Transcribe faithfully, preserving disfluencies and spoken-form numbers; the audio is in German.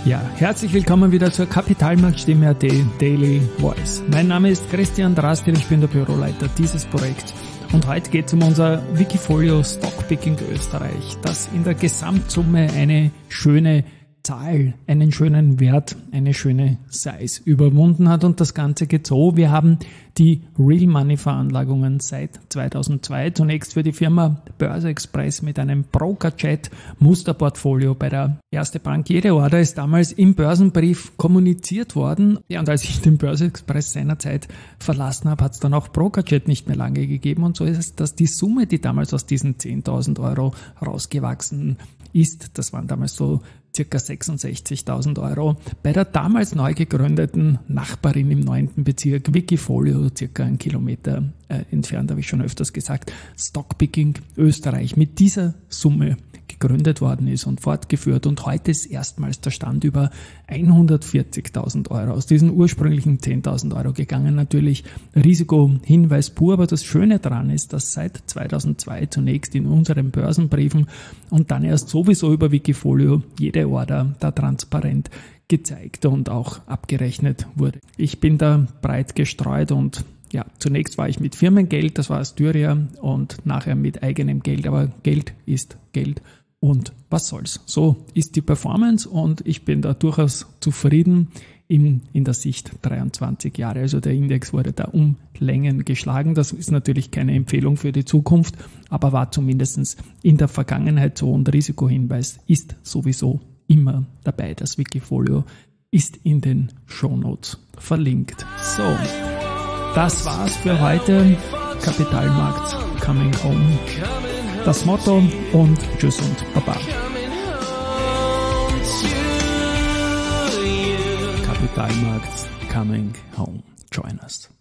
Ja, herzlich willkommen wieder zur Kapitalmarktstimme Punkt at Daily Voice. Mein Name ist Christian Drastil, ich bin der Büroleiter dieses Projekts. Und heute geht es um unser Wikifolio Stockpicking Österreich, das in der Gesamtsumme eine schöne Zahl, einen schönen Wert, eine schöne Size überwunden hat. Und das Ganze geht so: Wir haben die Real Money Veranlagungen seit zweitausendzwei. Zunächst für die Firma Börse Express mit einem Broker-Chat Musterportfolio bei der Erste Bank. Jede Order ist damals im Börsenbrief kommuniziert worden. Ja, und als ich den Börse Express seinerzeit verlassen habe, hat es dann auch Broker-Chat nicht mehr lange gegeben. Und so ist es, dass die Summe, die damals aus diesen zehntausend Euro rausgewachsen ist, das waren damals so circa sechsundsechzigtausend Euro, bei der damals neu gegründeten Nachbarin im neunten Bezirk, Wikifolio, circa einen Kilometer äh, entfernt, habe ich schon öfters gesagt, Stockpicking Österreich mit dieser Summe gegründet worden ist und fortgeführt. Und heute ist erstmals der Stand über hundertvierzigtausend Euro. Aus diesen ursprünglichen zehntausend Euro gegangen, natürlich Risikohinweis pur, aber das Schöne daran ist, dass seit zweitausendzwei zunächst in unseren Börsenbriefen und dann erst sowieso über Wikifolio jede Order da transparent gezeigt und auch abgerechnet wurde. Ich bin da breit gestreut und ja, zunächst war ich mit Firmengeld, das war Astyria, und nachher mit eigenem Geld, aber Geld ist Geld. Und was soll's? So ist die Performance und ich bin da durchaus zufrieden in, in der Sicht dreiundzwanzig Jahre. Also der Index wurde da um Längen geschlagen. Das ist natürlich keine Empfehlung für die Zukunft, aber war zumindest in der Vergangenheit so, und Risikohinweis ist sowieso immer dabei. Das Wikifolio ist in den Shownotes verlinkt. So, das war's für heute. Kapitalmarkt Coming Home. Das Motto, und tschüss und baba. Kapitalmarkt Coming Home. Join us.